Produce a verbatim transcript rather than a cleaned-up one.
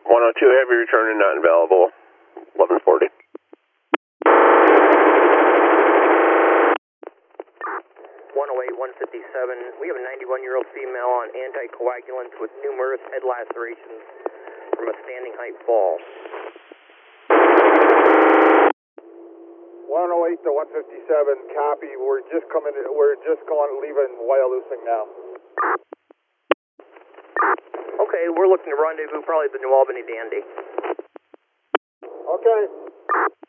one oh two heavy returning, not available. eleven forty. one oh eight, one fifty-seven. We have a ninety-one-year-old female on anticoagulants with numerous head lacerations from a standing height fall. one oh eight to one fifty-seven, copy. We're just coming, we're just going, leaving Wyalusing now. Okay, we're looking to rendezvous probably the New Albany Dandy. Okay.